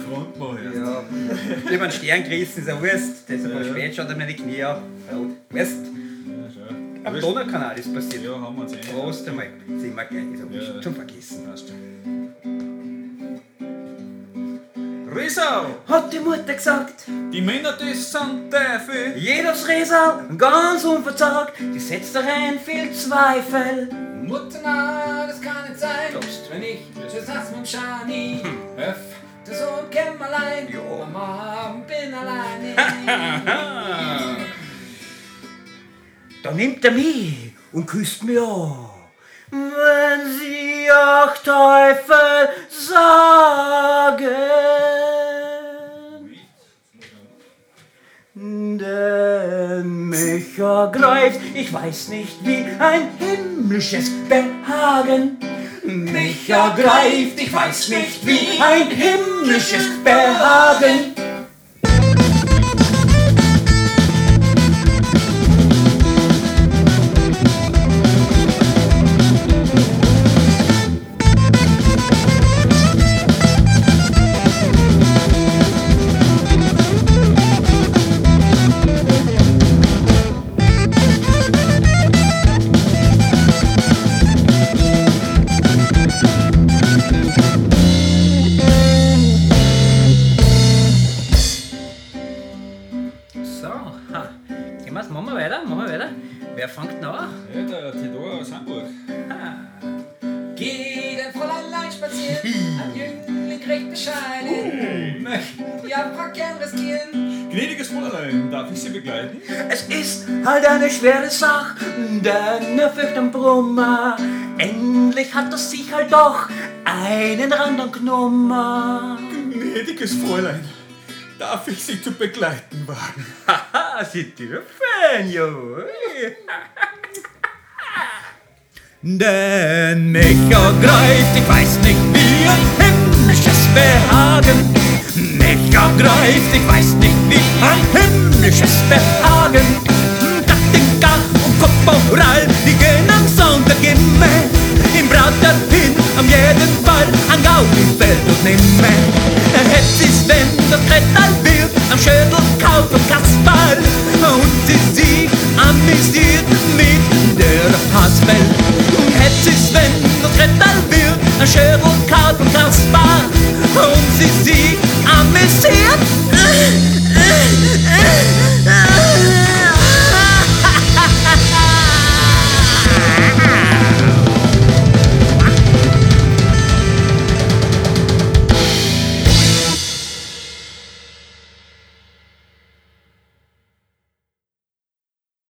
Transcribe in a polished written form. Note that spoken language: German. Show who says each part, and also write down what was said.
Speaker 1: Front machen.
Speaker 2: Ja, ich hab einen Stern gerissen, ist ja Wurst. Deshalb ja. Spät schaut er mir die Knie auf. Wurst.
Speaker 1: Ja, schau.
Speaker 2: Am Donaukanal ist passiert.
Speaker 1: Ja, haben wir uns
Speaker 2: Prost einmal. Sehen wir gleich, ist ja zum Vergessen.
Speaker 1: Passt schon. Riesau!
Speaker 2: Hat die Mutter gesagt.
Speaker 1: Die Männer, das sind Teufel.
Speaker 2: Jedes Riesau, ganz unverzagt, die setzt da rein viel Zweifel.
Speaker 3: Mutter, na, das kann nicht sein. Wenn ich das Hass mit Schani öffne so im Kämmerlein, am Abend bin alleine.
Speaker 2: Da nimmt er mich und küsst mich an. Wenn sie auch Teufel sagen, denn mich ergreift, ich weiß nicht wie ein himmlisches Behagen. Mich ergreift, ich weiß nicht wie ein himmlisches Behagen. Machen wir weiter. Wer fängt denn an?
Speaker 1: Ja, der Theodor aus Hamburg.
Speaker 3: Geht ein Fräulein spazieren, ein Jüngling kriegt Bescheid. Möchten die Abfrage gern riskieren.
Speaker 1: Gnädiges Fräulein, darf ich Sie begleiten?
Speaker 2: Es ist halt eine schwere Sache, denn er fürchtet am Brummer. Endlich hat er sich halt doch einen Rand genommen.
Speaker 1: Gnädiges Fräulein, darf ich Sie zu begleiten wagen?
Speaker 2: Haha, sind die Fan, jo. Denn mich ergreift, ich weiß nicht wie ein himmlisches Behagen. Mich ergreift, ich weiß nicht wie ein himmlisches Behagen. Dach und Korporal, die gehen am Sonntag immer im Brauter hin, am jeden Fall an Gau im Feld und nimmer. Hätt ich's, wenn